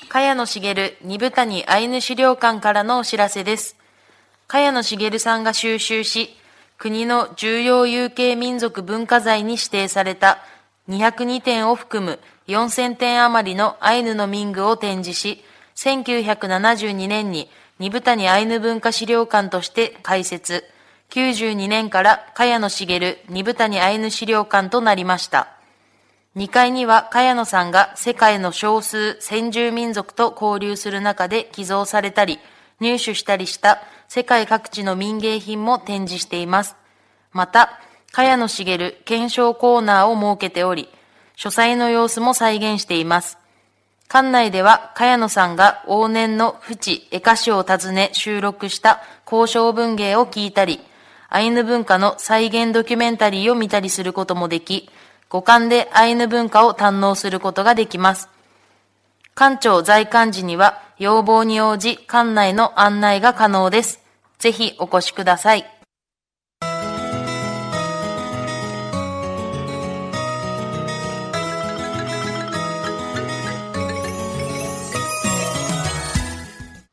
茅野茂二部谷アイヌ資料館からのお知らせです。茅野茂さんが収集し、国の重要有形民族文化財に指定された202点を含む4000点余りのアイヌの民具を展示し、1972年に二部谷アイヌ文化資料館として開設、92年から茅野茂二部谷アイヌ資料館となりました。2階には茅野さんが世界の少数先住民族と交流する中で寄贈されたり、入手したりした世界各地の民芸品も展示しています。また、茅野茂検証コーナーを設けており、書斎の様子も再現しています。館内では茅野さんが往年の淵江歌詞を訪ね収録した交渉文芸を聞いたり、アイヌ文化の再現ドキュメンタリーを見たりすることもでき、五感でアイヌ文化を堪能することができます。館長在館時には要望に応じ館内の案内が可能です。ぜひお越しください。